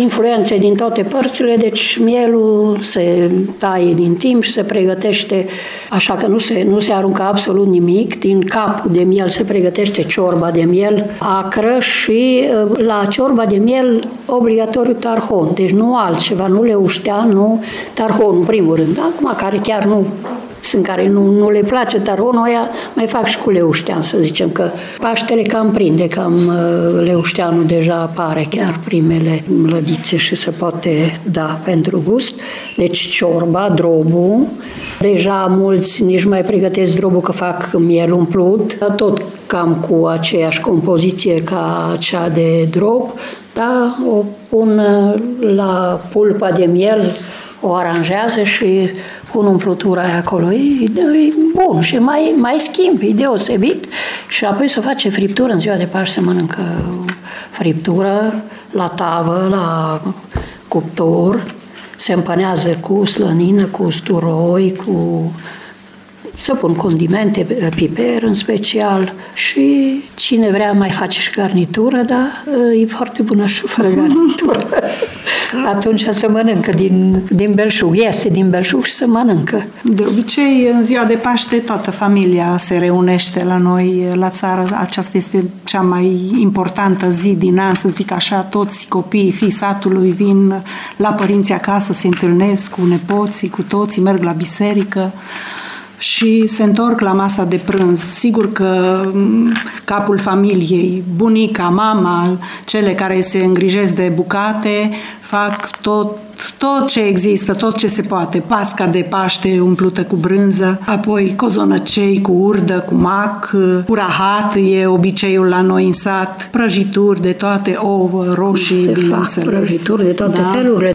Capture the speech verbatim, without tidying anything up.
influențe din toate părțile, deci mielul se taie din timp și se pregătește, așa că nu se, nu se aruncă absolut nimic. Din capul de miel se pregătește ciorba de miel acră și la ciorba de miel obligatoriu tarhon, deci nu altceva, nu leuștean, nu tarhon în primul rând. Acum care chiar nu sunt care nu, nu le place tarhonul, aia mai fac și cu leuștean, să zicem că Paștele cam prinde, cam leușteanul deja apare chiar primele mlădițe și se poate da pentru gust. Deci ciorba, drobul, deja mulți nici mai pregătesc drobul că fac miel umplut, tot cam cu aceeași compoziție ca cea de drob, dar o pun la pulpa de miel, o aranjează și pun umplutura aia acolo. E, e bun și mai, mai schimb, e deosebit. Și apoi se face friptură. În ziua de Paște se mănâncă friptură la tavă, la cuptor. Se împănează cu slănină, cu usturoi, cu... să pun condimente, piper în special și cine vrea mai face și garnitură, dar e foarte bună și fără garnitură. Atunci se mănâncă din, din belșug. Este din belșug și se mănâncă. De obicei, în ziua de Paște, toată familia se reunește la noi, la țară. Aceasta este cea mai importantă zi din an, să zic așa. Toți copiii, fii satului vin la părinții acasă, se întâlnesc cu nepoții, cu toții, merg la biserică și se întorc la masa de prânz. Sigur că capul familiei, bunica, mama, cele care se îngrijesc de bucate, fac tot, tot ce există, tot ce se poate. Pasca de Paște umplută cu brânză, apoi cozonăcei cu urdă, cu mac, cu rahat, e obiceiul la noi în sat, prăjituri de toate, ouă, roșii, se bineînțeles. fac prăjituri de toate da. felurile.